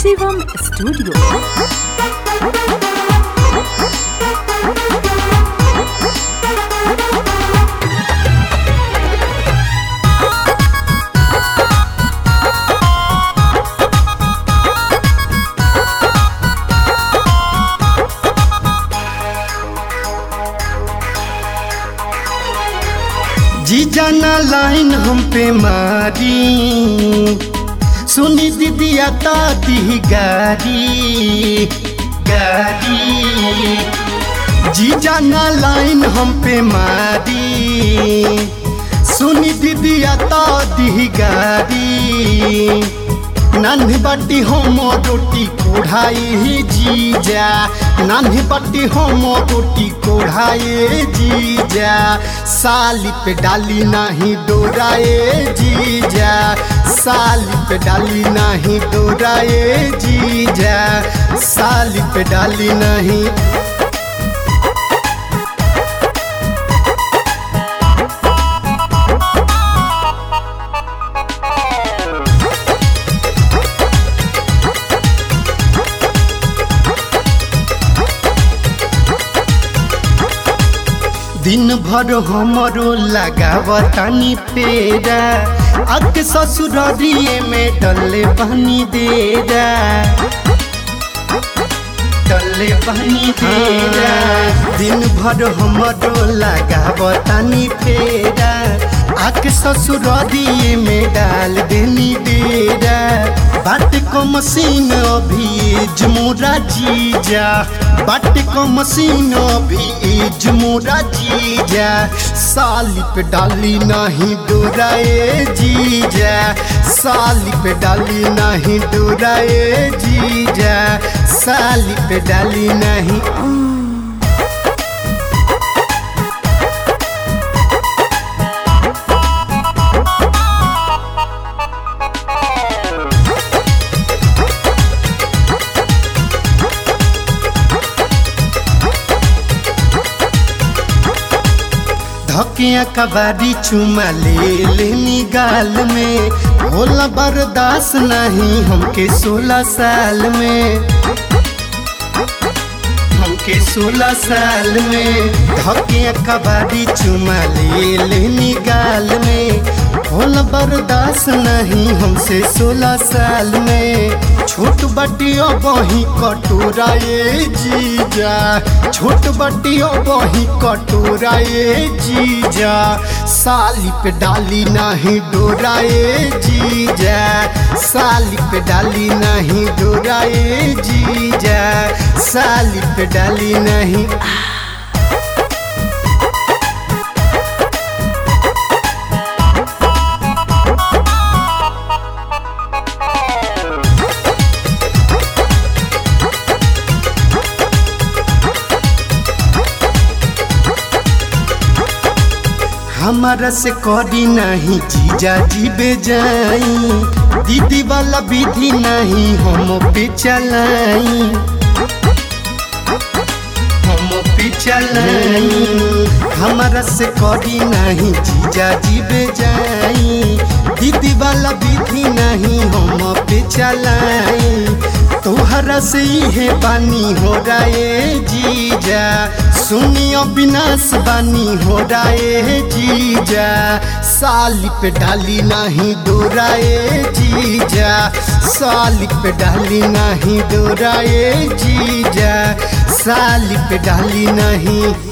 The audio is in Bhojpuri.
शिवम स्टूडियो। जी जाना लाइन हम पे मारी, सुनी दीदिया ताती गारी गारी। जी जाना लाइन हम पे मारी, सुनी दीदिया ताती गारी। नानी बाटी हम रोटी कोढ़ाई जीजा, नानी बाटी हम रोटी कोढ़ाए जीजा। साली पे डाली नहीं डोराए जीजा, साली पे डाली नहीं डोराए जीजा, साली पे डाली नहीं। दिन भर हमरो लगावतानी पेरा, आके ससुरारिये में डले पानी देरा, डले पानी देरा। दिन भर हमरो लगावतानी पेरा, आके ससुरारिये में डाल देनी डेरा। बाट को मशीन अभी जमुरा जीजा, बाट को मशीन अभी जमुरा जीजा। साली पे डाली नहीं डोराए जीजा, साली पे डाली नहीं डोराए जीजा, साली पे डाली नहीं। धकिया कबाड़ी चुमा ले लेनी गाल में, होला बर्दाश्त नहीं हमके 16 साल में, हमके 16 साल में। धकिया कबाड़ी चुमा ले लेनी गाल में, होला बर्दाश्त नहीं हमसे 16 साल में। छोट बटियो बही कटोराए जीजा, छोट बटियो बही कटोराए जीजा। साली पे डाली नहीं डोराए जीजा, साली पे डाली नहीं डोराए जीजा, साली पे डाली नहीं। हमारा से करी नहीं जीजा जी बेजाई, दीदी वाला विधि नहीं हम पे चलाई, हम पे चलाई। हमारा से करी नहीं जीजा जी बेजाई, दीदी वाला विधि नहीं हम पे चलाई। तोहरा से ही बानी हो रहे जीजा, सुनियो विनाश बानी हो रहे जीजा। साली पे डाली नहीं डोराए जीजा, साली पे डाली नहीं डोराए जीजा, साली पे डाली नहीं।